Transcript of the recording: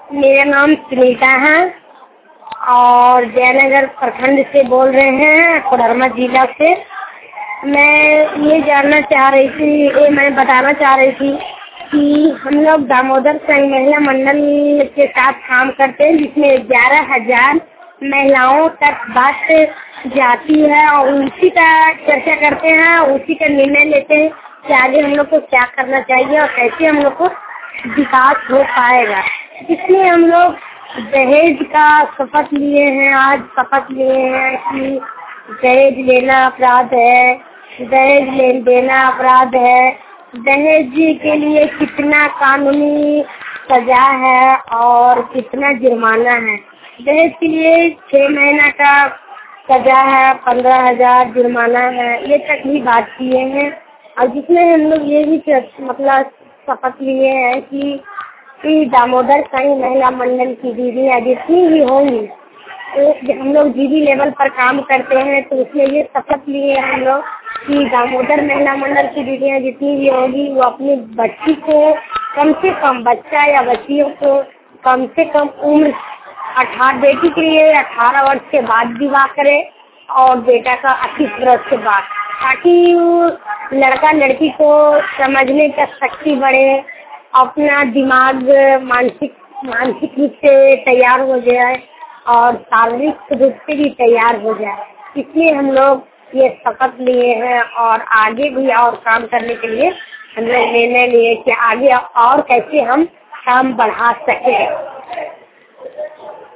मेरा नाम सुनीता है और जयनगर प्रखंड से बोल रहे हैं, कोडरमा जिला से। मैं ये जानना चाह रही थी, मैं बताना चाह रही थी कि हम लोग दामोदर संघ महिला मंडल के साथ काम करते हैं, जिसमें 11,000 महिलाओं तक बात जाती है और उसी का चर्चा करते हैं, उसी का निर्णय लेते हैं कि आगे हम लोग को क्या करना चाहिए और कैसे हम लोग को विकास हो पाएगा। इसलिए हम लोग दहेज का शपथ लिए हैं। आज शपथ लिए हैं कि दहेज लेना अपराध है, दहेज देना अपराध है। दहेज के लिए कितना कानूनी सजा है और कितना जुर्माना है। दहेज के लिए 6 महीना का सजा है, 15,000 जुर्माना है। ये तक भी बात किए हैं और जिसमें हम लोग ये भी मतलब शपथ लिए हैं कि दामोदर संघ महिला मंडल की दीदियाँ जितनी भी होंगी, तो हम लोग जीबी लेवल पर काम करते हैं, तो उसमें ये शपथ लिए हम लोग कि दामोदर महिला मंडल की दीदियाँ जितनी भी होगी वो अपनी बच्ची को कम से कम, बच्चा या बच्चियों को कम से कम उम्र 18, बेटी के लिए 18 वर्ष के बाद विवाह करे और बेटा का 28 वर्ष के बाद, ताकि लड़का लड़की को समझने का शक्ति बढ़े, अपना दिमाग मानसिक रूप से तैयार हो जाए और शारीरिक रूप से भी तैयार हो जाए। इसलिए हम लोग ये शपथ लिए हैं और आगे भी और काम करने के लिए हम लोग निर्णय लिए कि आगे और कैसे हम काम बढ़ा सकें।